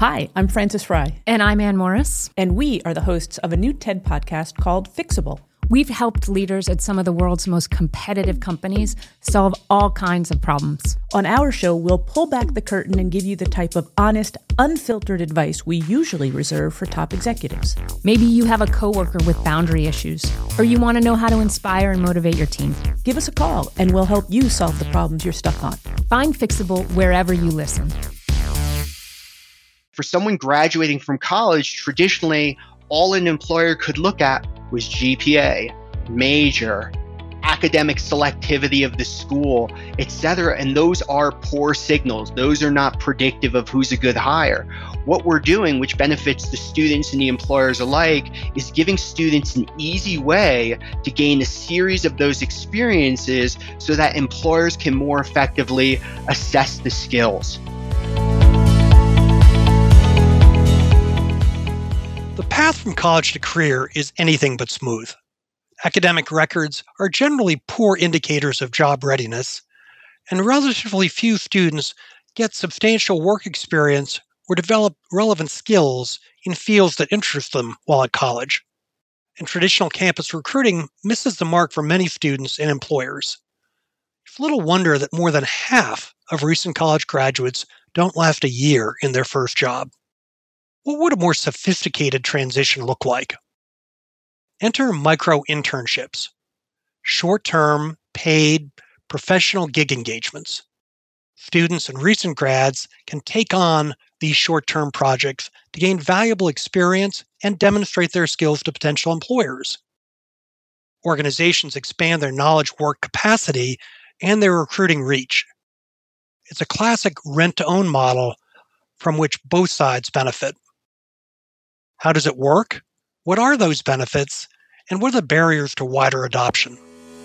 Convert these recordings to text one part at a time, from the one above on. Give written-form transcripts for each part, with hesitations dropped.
Hi, I'm Frances Fry. And I'm Ann Morris. And we are the hosts of a new TED podcast called Fixable. We've helped leaders at some of the world's most competitive companies solve all kinds of problems. On our show, we'll pull back the curtain and give you the type of honest, unfiltered advice we usually reserve for top executives. Maybe you have a coworker with boundary issues, or you want to know how to inspire and motivate your team. Give us a call, and we'll help you solve the problems you're stuck on. Find Fixable wherever you listen. For someone graduating from college, traditionally, all an employer could look at was GPA, major, academic selectivity of the school, etc. And those are poor signals. Those are not predictive of who's a good hire. What we're doing, which benefits the students and the employers alike, is giving students an easy way to gain a series of those experiences so that employers can more effectively assess the skills. The path from college to career is anything but smooth. Academic records are generally poor indicators of job readiness, and relatively few students get substantial work experience or develop relevant skills in fields that interest them while at college. And traditional campus recruiting misses the mark for many students and employers. It's little wonder that more than half of recent college graduates don't last a year in their first job. What would a more sophisticated transition look like? Enter micro-internships, short-term, paid, professional gig engagements. Students and recent grads can take on these short-term projects to gain valuable experience and demonstrate their skills to potential employers. Organizations expand their knowledge work capacity and their recruiting reach. It's a classic rent-to-own model from which both sides benefit. How does it work? What are those benefits? And what are the barriers to wider adoption?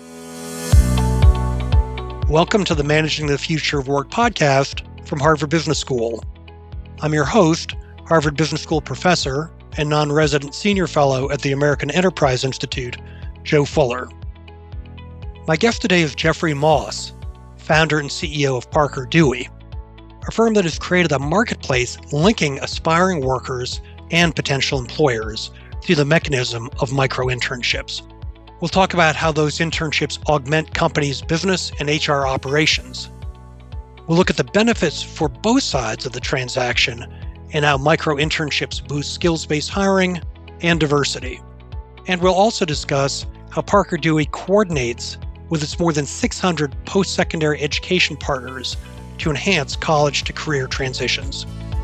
Welcome to the Managing the Future of Work podcast from Harvard Business School. I'm your host, Harvard Business School professor and non-resident senior fellow at the American Enterprise Institute, Joe Fuller. My guest today is Jeffrey Moss, founder and CEO of Parker Dewey, a firm that has created a marketplace linking aspiring workers and potential employers through the mechanism of micro-internships. We'll talk about how those internships augment companies' business and HR operations. We'll look at the benefits for both sides of the transaction and how micro-internships boost skills-based hiring and diversity. And we'll also discuss how Parker Dewey coordinates with its more than 600 post-secondary education partners to enhance college to career transitions.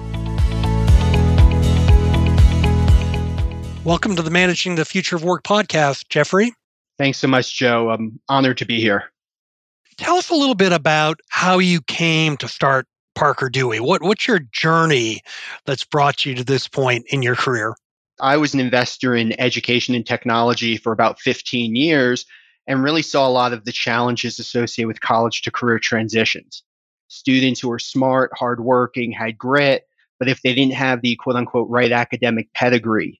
Welcome to the Managing the Future of Work podcast, Jeffrey. Thanks so much, Joe. I'm honored to be here. Tell us a little bit about how you came to start Parker Dewey. What's your journey that's brought you to this point in your career? I was an investor in education and technology for about 15 years and really saw a lot of the challenges associated with college to career transitions. Students who were smart, hardworking, had grit, but if they didn't have the quote unquote right academic pedigree,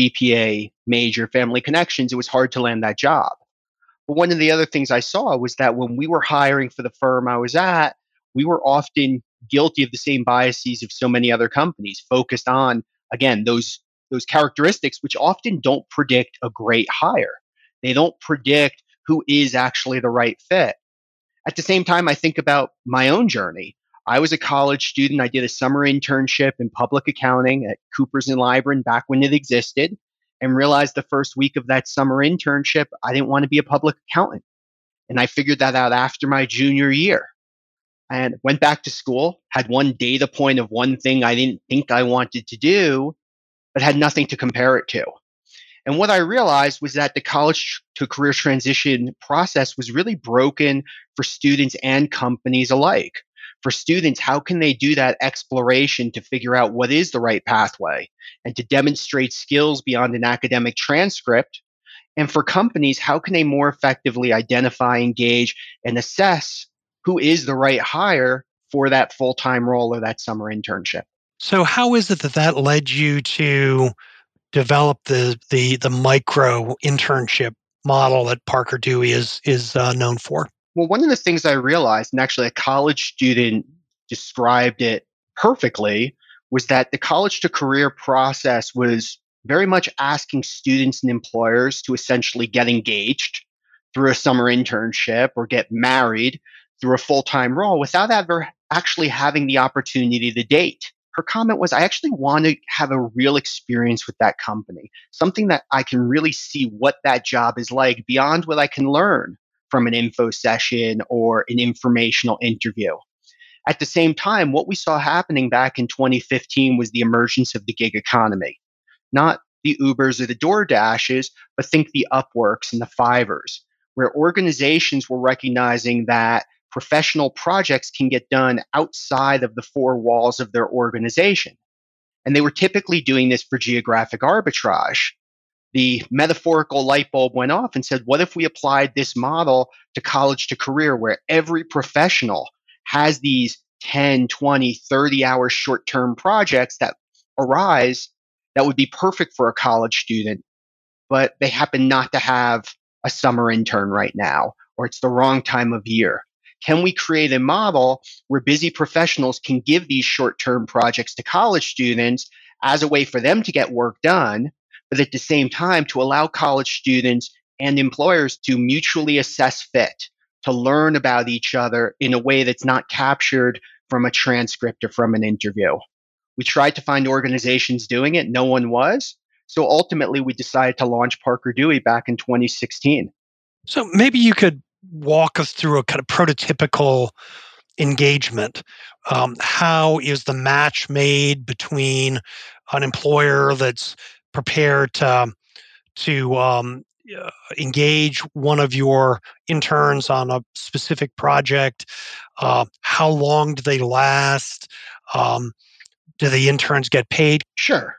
GPA, major, family connections, it was hard to land that job. But one of the other things I saw was that when we were hiring for the firm I was at, we were often guilty of the same biases of so many other companies, focused on, again, those characteristics which often don't predict a great hire. They don't predict who is actually the right fit. At the same time, I think about my own journey. I was a college student. I did a summer internship in public accounting at Coopers & Lybrand back when it existed, and realized the first week of that summer internship, I didn't want to be a public accountant. And I figured that out after my junior year and went back to school, had one data point of one thing I didn't think I wanted to do, but had nothing to compare it to. And what I realized was that the college to career transition process was really broken for students and companies alike. For students, how can they do that exploration to figure out what is the right pathway and to demonstrate skills beyond an academic transcript? And for companies, how can they more effectively identify, engage, and assess who is the right hire for that full-time role or that summer internship? So how is it that led you to develop the micro internship model that Parker Dewey is known for? Well, one of the things I realized, and actually a college student described it perfectly, was that the college to career process was very much asking students and employers to essentially get engaged through a summer internship or get married through a full time role without ever actually having the opportunity to date. Her comment was, I actually want to have a real experience with that company, something that I can really see what that job is like beyond what I can learn from an info session or an informational interview. At the same time, what we saw happening back in 2015 was the emergence of the gig economy, not the Ubers or the DoorDashes, but think the Upworks and the Fivers, where organizations were recognizing that professional projects can get done outside of the four walls of their organization. And they were typically doing this for geographic arbitrage. The metaphorical light bulb went off and said, what if we applied this model to college to career, where every professional has these 10, 20, 30-hour short-term projects that arise that would be perfect for a college student, but they happen not to have a summer intern right now, or it's the wrong time of year. Can we create a model where busy professionals can give these short-term projects to college students as a way for them to get work done, but at the same time to allow college students and employers to mutually assess fit, to learn about each other in a way that's not captured from a transcript or from an interview? We tried to find organizations doing it. No one was. So ultimately, we decided to launch Parker Dewey back in 2016. So maybe you could walk us through a kind of prototypical engagement. How is the match made between an employer that's prepared to engage one of your interns on a specific project? How long do they last? Do the interns get paid? Sure.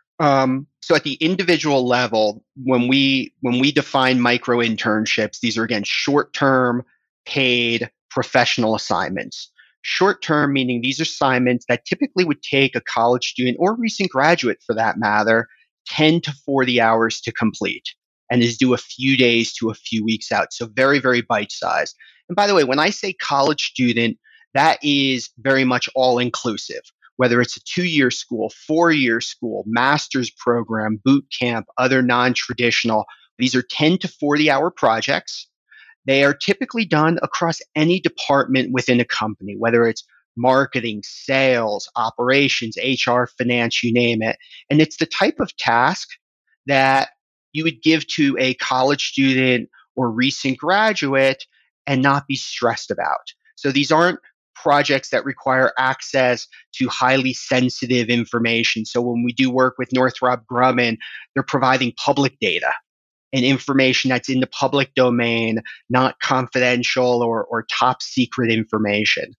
So at the individual level, when we define micro internships, these are again short-term paid professional assignments. Short-term meaning these are assignments that typically would take a college student or recent graduate for that matter 10 to 40 hours to complete and is due a few days to a few weeks out. So very, very bite-sized. And by the way, when I say college student, that is very much all inclusive. Whether it's a 2-year school, 4-year school, master's program, boot camp, other non-traditional, these are 10 to 40-hour projects. They are typically done across any department within a company, whether it's marketing, sales, operations, HR, finance, you name it. And it's the type of task that you would give to a college student or recent graduate and not be stressed about. So these aren't projects that require access to highly sensitive information. So when we do work with Northrop Grumman, they're providing public data and information that's in the public domain, not confidential or top secret information.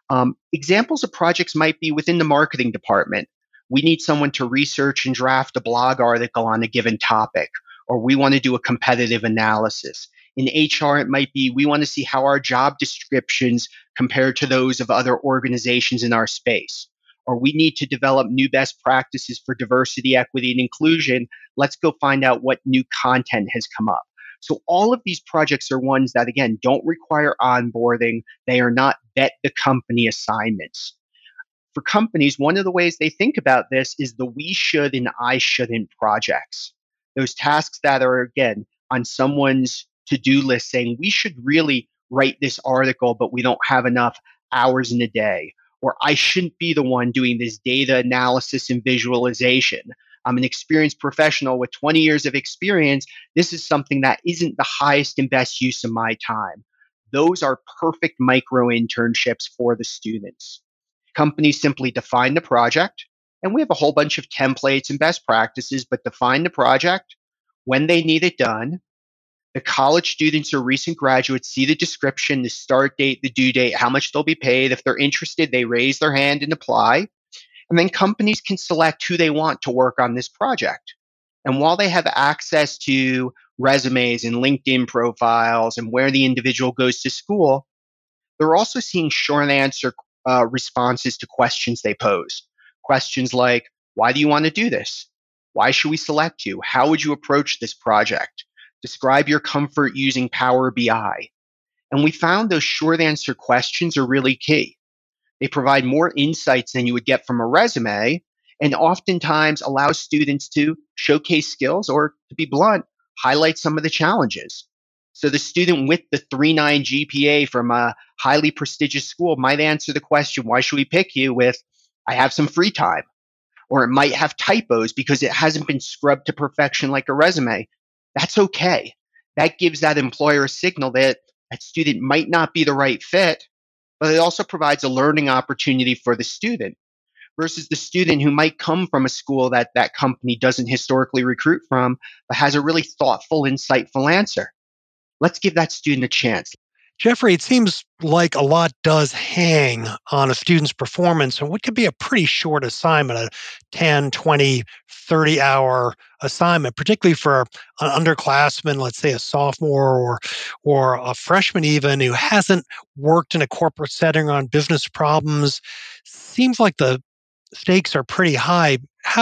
Examples of projects might be within the marketing department. We need someone to research and draft a blog article on a given topic, or we want to do a competitive analysis. In HR, it might be we want to see how our job descriptions compare to those of other organizations in our space. Or we need to develop new best practices for diversity, equity, and inclusion. Let's go find out what new content has come up. So all of these projects are ones that, again, don't require onboarding. They are not bet the company assignments. For companies, one of the ways they think about this is the we should and I shouldn't projects. Those tasks that are, again, on someone's to-do list saying, we should really write this article, but we don't have enough hours in a day. Or I shouldn't be the one doing this data analysis and visualization. I'm an experienced professional with 20 years of experience. This is something that isn't the highest and best use of my time. Those are perfect micro internships for the students. Companies simply define the project, and we have a whole bunch of templates and best practices, but define the project, when they need it done. The college students or recent graduates see the description, the start date, the due date, how much they'll be paid. If they're interested, they raise their hand and apply. And then companies can select who they want to work on this project. And while they have access to resumes and LinkedIn profiles and where the individual goes to school, they're also seeing short answer responses to questions they pose. Questions like, why do you want to do this? Why should we select you? How would you approach this project? Describe your comfort using Power BI. And we found those short answer questions are really key. They provide more insights than you would get from a resume, and oftentimes allows students to showcase skills or, to be blunt, highlight some of the challenges. So the student with the 3.9 GPA from a highly prestigious school might answer the question, why should we pick you, with, I have some free time. Or it might have typos because it hasn't been scrubbed to perfection like a resume. That's okay. That gives that employer a signal that that student might not be the right fit, but it also provides a learning opportunity for the student versus the student who might come from a school that that company doesn't historically recruit from, but has a really thoughtful, insightful answer. Let's give that student a chance. Jeffrey, it seems like a lot does hang on a student's performance and what could be a pretty short assignment, a 10, 20, 30-hour assignment, particularly for an underclassman, let's say a sophomore or a freshman even, who hasn't worked in a corporate setting on business problems. Seems like the stakes are pretty high.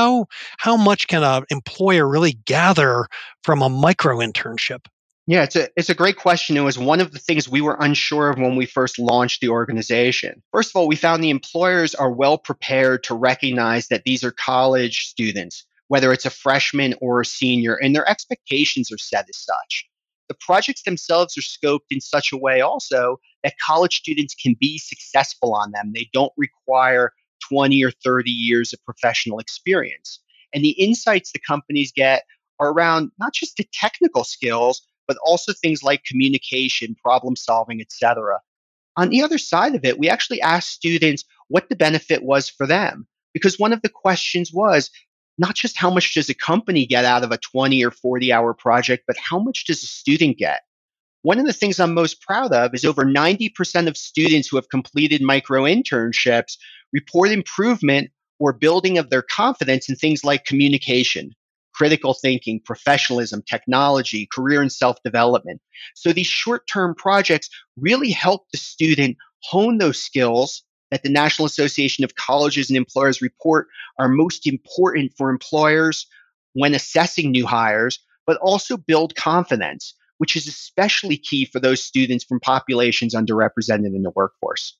How much can an employer really gather from a micro internship? Yeah, it's a great question. It was one of the things we were unsure of when we first launched the organization. First of all, we found the employers are well prepared to recognize that these are college students, whether it's a freshman or a senior, and their expectations are set as such. The projects themselves are scoped in such a way also that college students can be successful on them. They don't require 20 or 30 years of professional experience. And the insights the companies get are around not just the technical skills, but also things like communication, problem solving, etc. On the other side of it, we actually asked students what the benefit was for them. Because one of the questions was not just how much does a company get out of a 20 or 40-hour project, but how much does a student get? One of the things I'm most proud of is over 90% of students who have completed micro internships report improvement or building of their confidence in things like communication, critical thinking, professionalism, technology, career and self development. So these short term projects really help the student hone those skills that the National Association of Colleges and Employers report are most important for employers when assessing new hires, but also build confidence, which is especially key for those students from populations underrepresented in the workforce.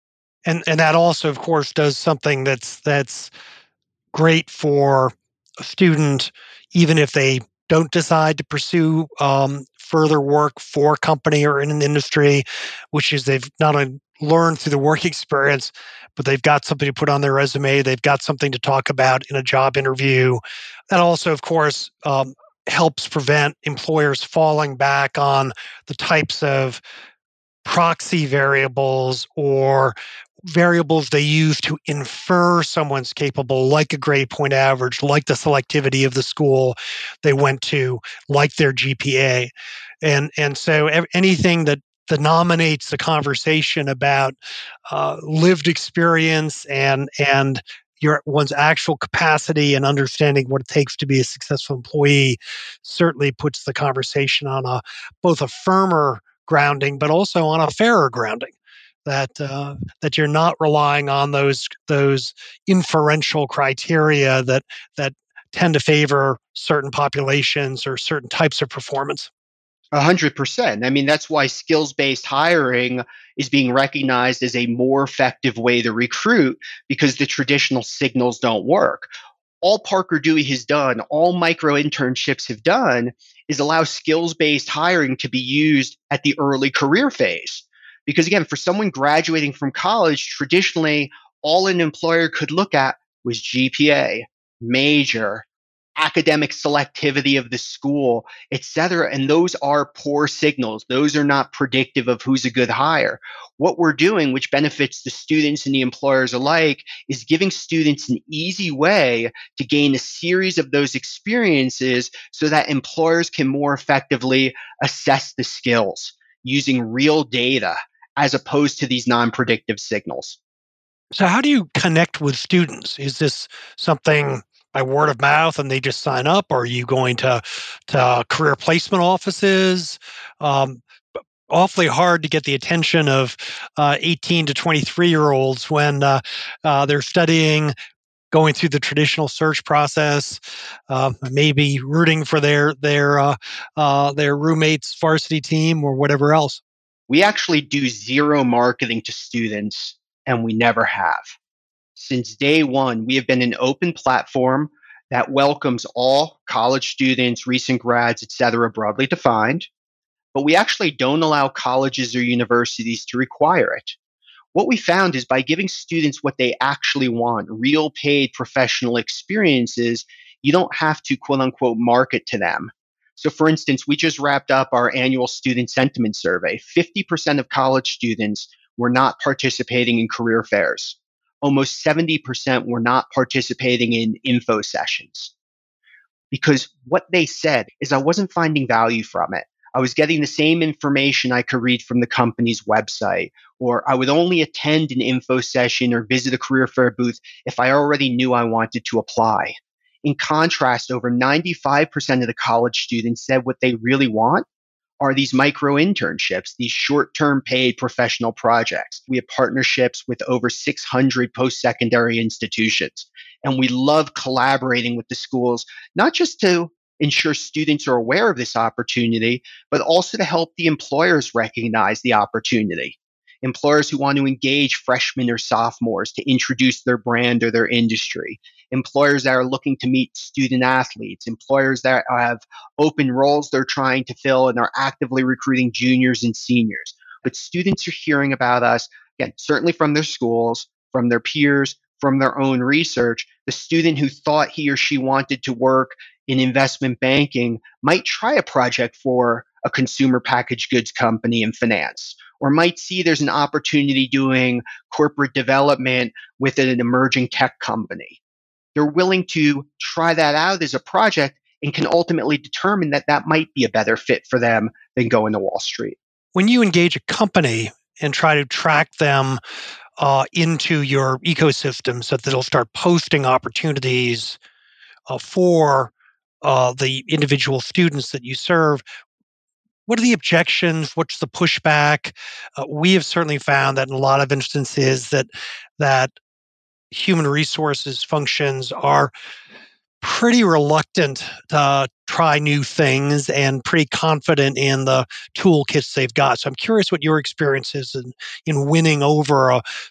And that also, of course, does something that's great for a student, even if they don't decide to pursue further work for a company or in an industry, which is they've not only learned through the work experience, but they've got something to put on their resume. They've got something to talk about in a job interview. That also, of course, helps prevent employers falling back on the types of proxy variables or variables they use to infer someone's capable, like a grade point average, like the selectivity of the school they went to, like their GPA. And so anything that denominates the conversation about lived experience and your one's actual capacity and understanding what it takes to be a successful employee certainly puts the conversation on a both a firmer grounding, but also on a fairer grounding. That you're not relying on those inferential criteria that tend to favor certain populations or certain types of performance. 100%. I mean, that's why skills based hiring is being recognized as a more effective way to recruit because the traditional signals don't work. All Parker Dewey has done, all micro internships have done, is allow skills based hiring to be used at the early career phase. Because again, for someone graduating from college, traditionally, all an employer could look at was GPA, major, academic selectivity of the school, et cetera. And those are poor signals. Those are not predictive of who's a good hire. What we're doing, which benefits the students and the employers alike, is giving students an easy way to gain a series of those experiences so that employers can more effectively assess the skills using real data as opposed to these non predictive signals. So, how do you connect with students? Is this something by word of mouth and they just sign up? Or are you going to career placement offices? Um, Awfully hard to get the attention of 18 to 23-year-olds when they're studying, going through the traditional search process, maybe rooting for their roommate's varsity team or whatever else. We actually do zero marketing to students, and we never have. Since day one, we have been an open platform that welcomes all college students, recent grads, et cetera, broadly defined, but we actually don't allow colleges or universities to require it. What we found is by giving students what they actually want, real paid professional experiences, you don't have to quote unquote market to them. So, for instance, we just wrapped up our annual student sentiment survey. 50% of college students were not participating in career fairs. Almost 70% were not participating in info sessions because what they said is I wasn't finding value from it. I was getting the same information I could read from the company's website, or I would only attend an info session or visit a career fair booth if I already knew I wanted to apply. In contrast, over 95% of the college students said what they really want are these micro internships, these short term paid professional projects. We have partnerships with over 600 post secondary institutions. And we love collaborating with the schools, not just to ensure students are aware of this opportunity, but also to help the employers recognize the opportunity. Employers who want to engage freshmen or sophomores to introduce their brand or their industry. Employers that are looking to meet student athletes. Employers that have open roles they're trying to fill and are actively recruiting juniors and seniors. But students are hearing about us, again, certainly from their schools, from their peers, from their own research. The student who thought he or she wanted to work in investment banking might try a project for a consumer packaged goods company in finance, or might see there's an opportunity doing corporate development with an emerging tech company. They're willing to try that out as a project and can ultimately determine that that might be a better fit for them than going to Wall Street. When you engage a company and try to track them into your ecosystem so that they'll start posting opportunities for the individual students that you serve, what are the objections? What's the pushback? We have certainly found that in a lot of instances that human resources functions are pretty reluctant to try new things and pretty confident in the toolkits they've got. So I'm curious what your experience is in winning over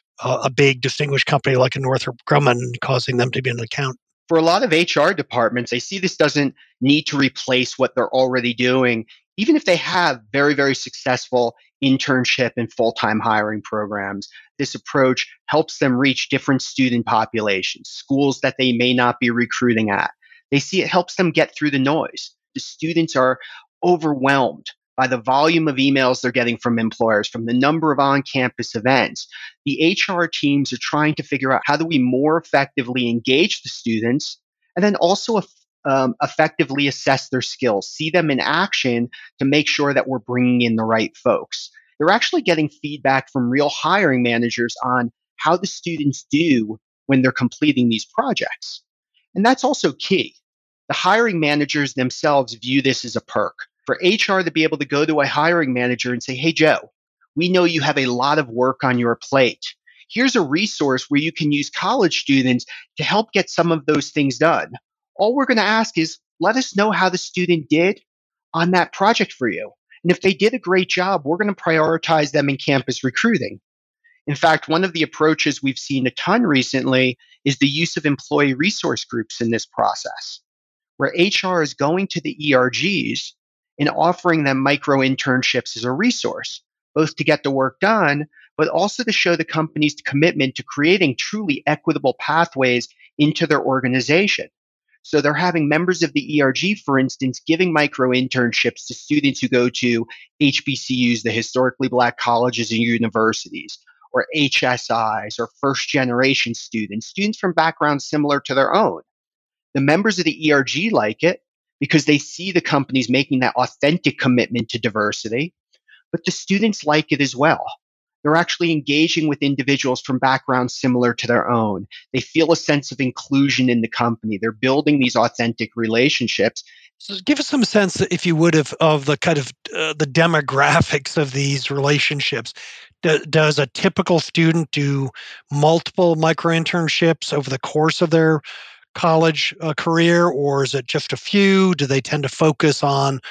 a big distinguished company like a Northrop Grumman, causing them to be an account. For a lot of HR departments, they see this doesn't need to replace what they're already doing, even if they have very, very successful internship and full time hiring programs. This approach helps them reach different student populations, schools that they may not be recruiting at. They see it helps them get through the noise. The students are overwhelmed by the volume of emails they're getting from employers, from the number of on campus events. The HR teams are trying to figure out how do we more effectively engage the students and then also effectively assess their skills, see them in action to make sure that we're bringing in the right folks. They're actually getting feedback from real hiring managers on how the students do when they're completing these projects. And that's also key. The hiring managers themselves view this as a perk. For HR to be able to go to a hiring manager and say, hey, Joe, we know you have a lot of work on your plate. Here's a resource where you can use college students to help get some of those things done. All we're going to ask is let us know how the student did on that project for you. And if they did a great job, we're going to prioritize them in campus recruiting. In fact, one of the approaches we've seen a ton recently is the use of employee resource groups in this process, where HR is going to the ERGs and offering them micro internships as a resource, both to get the work done, but also to show the company's commitment to creating truly equitable pathways into their organization. So they're having members of the ERG, for instance, giving micro internships to students who go to HBCUs, the historically Black colleges and universities, or HSIs, or first generation students, students from backgrounds similar to their own. The members of the ERG like it because they see the companies making that authentic commitment to diversity, but the students like it as well. They're actually engaging with individuals from backgrounds similar to their own. They feel a sense of inclusion in the company. They're building these authentic relationships. So give us some sense, if you would, of the kind of the demographics of these relationships. Does a typical student do multiple micro internships over the course of their college career, or is it just a few? Do they tend to focus on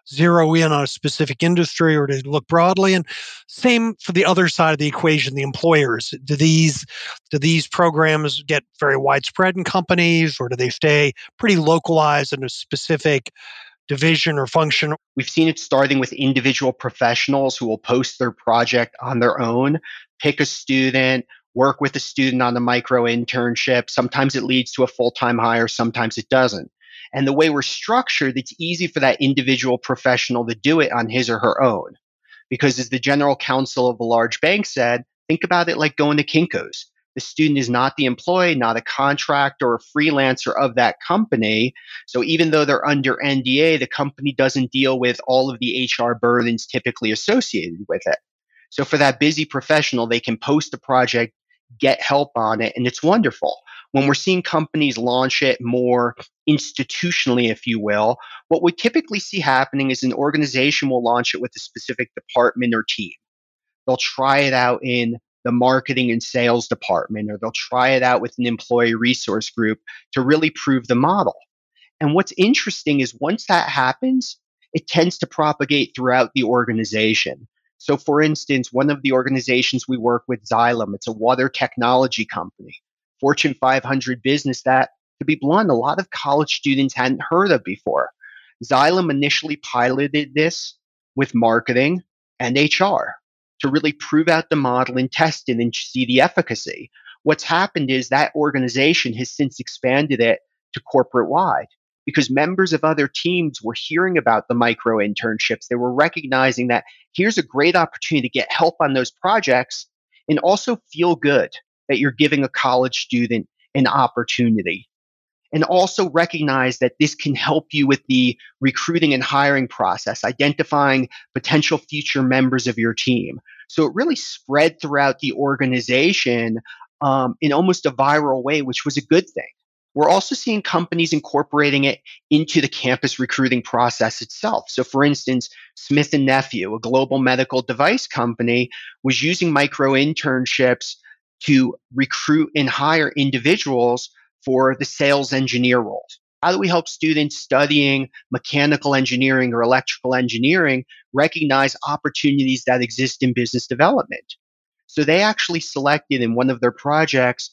zero in on a specific industry or to look broadly? And same for the other side of the equation, the employers. Do these programs get very widespread in companies, or do they stay pretty localized in a specific division or function? We've seen it starting with individual professionals who will post their project on their own, pick a student, work with a student on the micro internship. Sometimes it leads to a full time hire, sometimes it doesn't. And the way we're structured, it's easy for that individual professional to do it on his or her own. Because as the general counsel of a large bank said, think about it like going to Kinko's. The student is not the employee, not a contractor or freelancer of that company. So even though they're under NDA, the company doesn't deal with all of the HR burdens typically associated with it. So for that busy professional, they can post a project, get help on it, and it's wonderful. When we're seeing companies launch it more institutionally, if you will, what we typically see happening is an organization will launch it with a specific department or team. They'll try it out in the marketing and sales department, or they'll try it out with an employee resource group to really prove the model. And what's interesting is once that happens, it tends to propagate throughout the organization. So, for instance, one of the organizations we work with, Xylem, it's a water technology company, Fortune 500 business that, to be blunt, a lot of college students hadn't heard of before. Xylem initially piloted this with marketing and HR to really prove out the model and test it and see the efficacy. What's happened is that organization has since expanded it to corporate wide because members of other teams were hearing about the micro internships. They were recognizing that here's a great opportunity to get help on those projects and also feel good that you're giving a college student an opportunity. And also recognize that this can help you with the recruiting and hiring process, identifying potential future members of your team. So it really spread throughout the organization in almost a viral way, which was a good thing. We're also seeing companies incorporating it into the campus recruiting process itself. So, for instance, Smith & Nephew, a global medical device company, was using micro internships to recruit and hire individuals for the sales engineer roles. How do we help students studying mechanical engineering or electrical engineering recognize opportunities that exist in business development? So they actually selected in one of their projects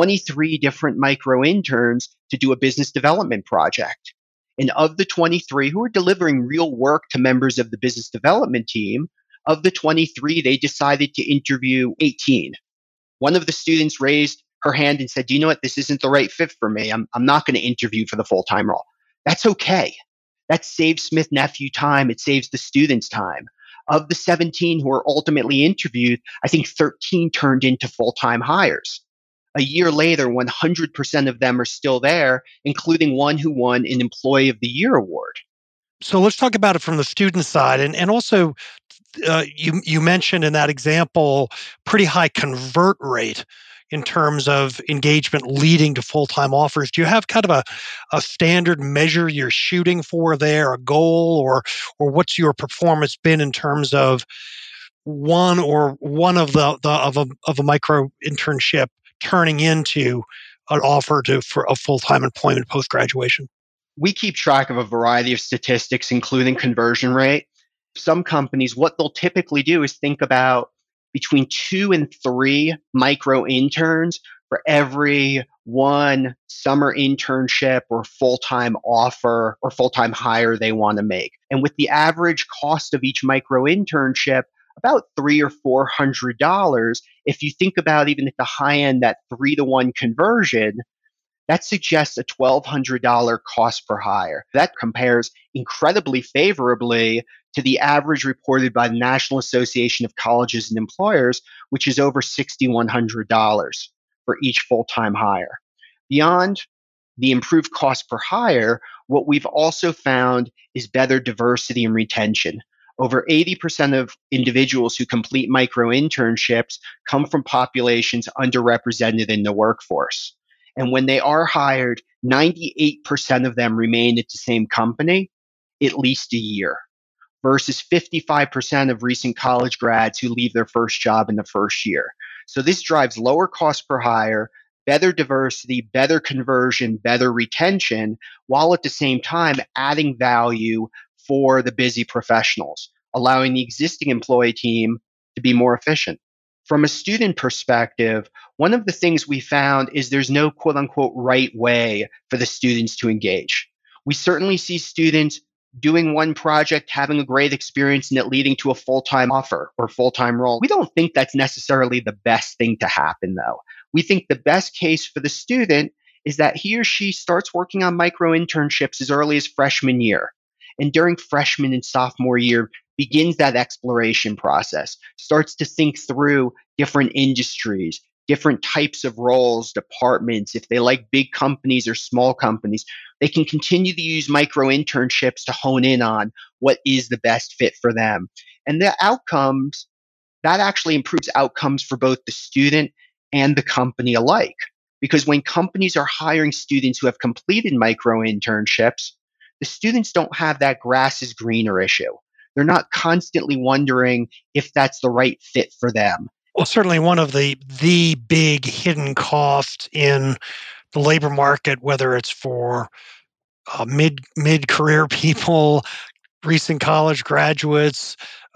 23 different micro interns to do a business development project. And of the 23 who were delivering real work to members of the business development team, of the 23, they decided to interview 18. One of the students raised her hand and said, "Do you know what? This isn't the right fit for me. I'm not going to interview for the full-time role." That's okay. That saves Smith Nephew time. It saves the students time. Of the 17 who were ultimately interviewed, I think 13 turned into full-time hires. A year later, 100% of them are still there, including one who won an Employee of the Year award. So let's talk about it from the student side. And also, you mentioned in that example, pretty high convert rate in terms of engagement leading to full-time offers. Do you have kind of a standard measure you're shooting for there, a goal, or what's your performance been in terms of one of a micro internship turning into an offer for a full-time employment post-graduation? We keep track of a variety of statistics, including conversion rate. Some companies, what they'll typically do is think about between 2 and 3 micro interns for every one summer internship or full-time offer or full-time hire they want to make. And with the average cost of each micro internship, about $300 or $400, if you think about even at the high end, that 3-to-1 conversion, that suggests a $1,200 cost per hire. That compares incredibly favorably to the average reported by the National Association of Colleges and Employers, which is over $6,100 for each full-time hire. Beyond the improved cost per hire, what we've also found is better diversity and retention. Over 80% of individuals who complete micro internships come from populations underrepresented in the workforce. And when they are hired, 98% of them remain at the same company at least a year, versus 55% of recent college grads who leave their first job in the first year. So this drives lower cost per hire, better diversity, better conversion, better retention, while at the same time adding value for the busy professionals, allowing the existing employee team to be more efficient. From a student perspective, one of the things we found is there's no quote unquote right way for the students to engage. We certainly see students doing one project, having a great experience, and it leading to a full-time offer or full-time role. We don't think that's necessarily the best thing to happen, though. We think the best case for the student is that he or she starts working on micro internships as early as freshman year. And during freshman and sophomore year, begins that exploration process, starts to think through different industries, different types of roles, departments, if they like big companies or small companies. They can continue to use micro internships to hone in on what is the best fit for them. And the outcomes, that actually improves outcomes for both the student and the company alike. Because when companies are hiring students who have completed micro internships, the students don't have that grass is greener issue. They're not constantly wondering if that's the right fit for them. Well, certainly one of the big hidden costs in the labor market, whether it's for mid career people, recent college graduates,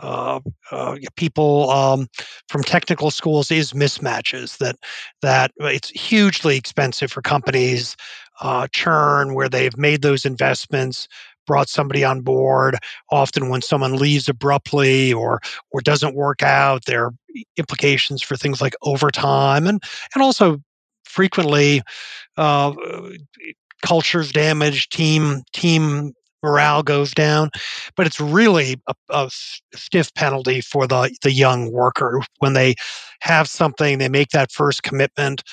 people from technical schools, is mismatches. That it's hugely expensive for companies. Churn, where they've made those investments, brought somebody on board. Often, when someone leaves abruptly or doesn't work out, there are implications for things like overtime and also frequently uh, culture's damaged, team morale goes down. But it's really a stiff penalty for the young worker when they have something, they make that first commitment,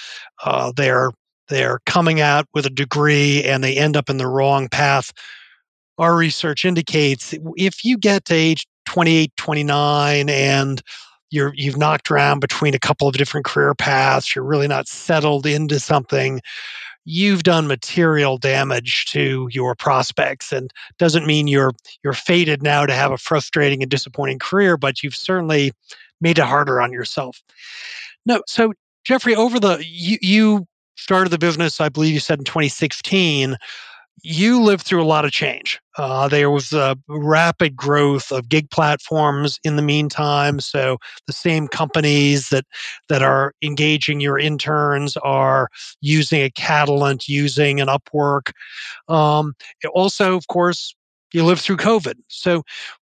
they're coming out with a degree and they end up in the wrong path. Our research indicates if you get to age 28, 29 and you've knocked around between a couple of different career paths, you're really not settled into something, you've done material damage to your prospects. And doesn't mean you're fated now to have a frustrating and disappointing career, but you've certainly made it harder on yourself. No, so Jeffrey, you started the business, I believe you said in 2016. You lived through a lot of change. There was a rapid growth of gig platforms in the meantime. So the same companies that are engaging your interns are using a Catalent, using an Upwork. Also, of course, you lived through COVID. So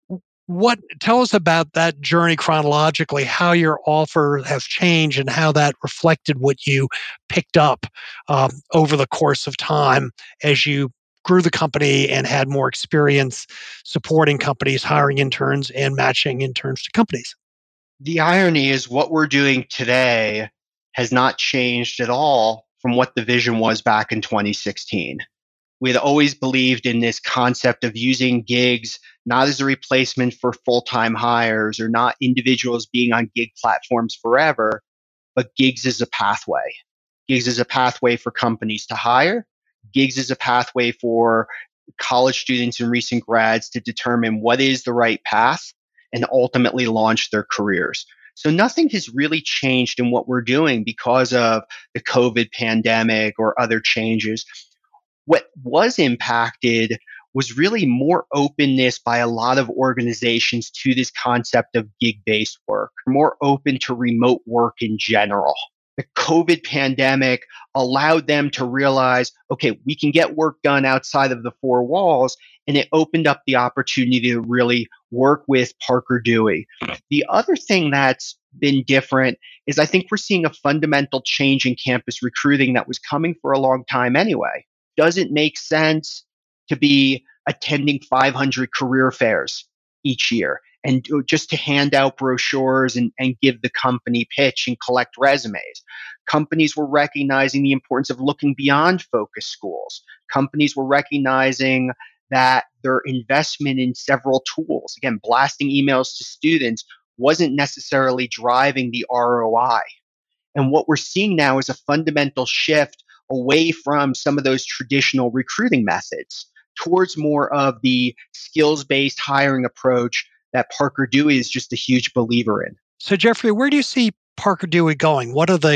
tell us about that journey chronologically, how your offer has changed and how that reflected what you picked up over the course of time as you grew the company and had more experience supporting companies, hiring interns, and matching interns to companies. The irony is what we're doing today has not changed at all from what the vision was back in 2016. We had always believed in this concept of using gigs not as a replacement for full-time hires or not individuals being on gig platforms forever, but gigs as a pathway. Gigs as a pathway for companies to hire. Gigs as a pathway for college students and recent grads to determine what is the right path and ultimately launch their careers. So nothing has really changed in what we're doing because of the COVID pandemic or other changes. What was impacted was really more openness by a lot of organizations to this concept of gig-based work, more open to remote work in general. The COVID pandemic allowed them to realize, okay, we can get work done outside of the four walls, and it opened up the opportunity to really work with Parker Dewey. The other thing that's been different is I think we're seeing a fundamental change in campus recruiting that was coming for a long time anyway. Doesn't make sense to be attending 500 career fairs each year and just to hand out brochures and give the company pitch and collect resumes. Companies were recognizing the importance of looking beyond focus schools. Companies were recognizing that their investment in several tools, again, blasting emails to students, wasn't necessarily driving the ROI. And what we're seeing now is a fundamental shift away from some of those traditional recruiting methods towards more of the skills-based hiring approach that Parker Dewey is just a huge believer in. So, Jeffrey, where do you see Parker Dewey going? What are the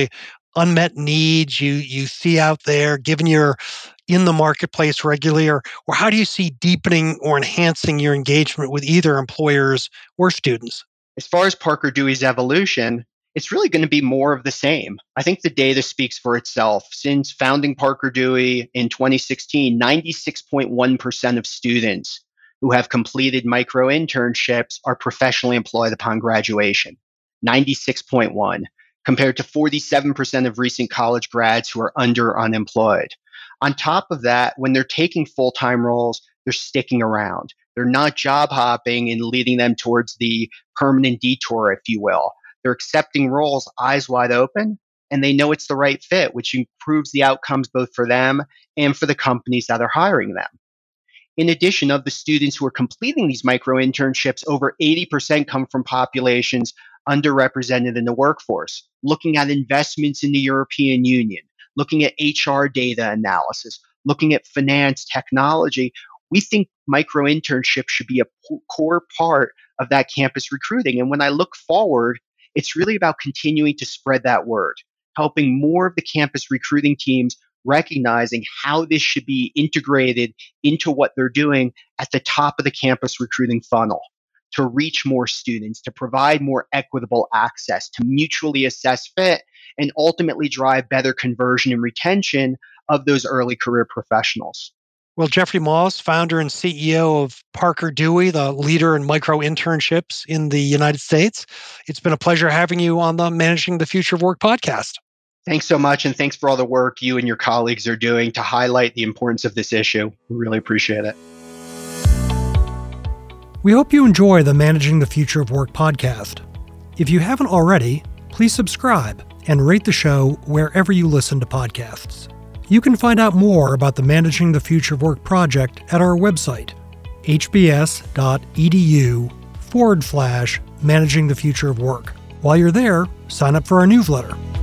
unmet needs you see out there, given you're in the marketplace regularly, or how do you see deepening or enhancing your engagement with either employers or students? As far as Parker Dewey's evolution, it's really going to be more of the same. I think the data speaks for itself. Since founding Parker Dewey in 2016, 96.1% of students who have completed micro internships are professionally employed upon graduation. 96.1, compared to 47% of recent college grads who are unemployed. On top of that, when they're taking full-time roles, they're sticking around. They're not job hopping and leading them towards the permanent detour, if you will. They're accepting roles eyes wide open, and they know it's the right fit, which improves the outcomes both for them and for the companies that are hiring them. In addition, of the students who are completing these micro internships, over 80% come from populations underrepresented in the workforce. Looking at investments in the European Union, looking at HR data analysis, looking at finance technology, we think micro internships should be a core part of that campus recruiting. And when I look forward, it's really about continuing to spread that word, helping more of the campus recruiting teams recognizing how this should be integrated into what they're doing at the top of the campus recruiting funnel to reach more students, to provide more equitable access, to mutually assess fit, and ultimately drive better conversion and retention of those early career professionals. Well, Jeffrey Moss, founder and CEO of Parker Dewey, the leader in micro internships in the United States, it's been a pleasure having you on the Managing the Future of Work podcast. Thanks so much, and thanks for all the work you and your colleagues are doing to highlight the importance of this issue. We really appreciate it. We hope you enjoy the Managing the Future of Work podcast. If you haven't already, please subscribe and rate the show wherever you listen to podcasts. You can find out more about the Managing the Future of Work project at our website, hbs.edu/Managing the Future of Work. While you're there, sign up for our newsletter.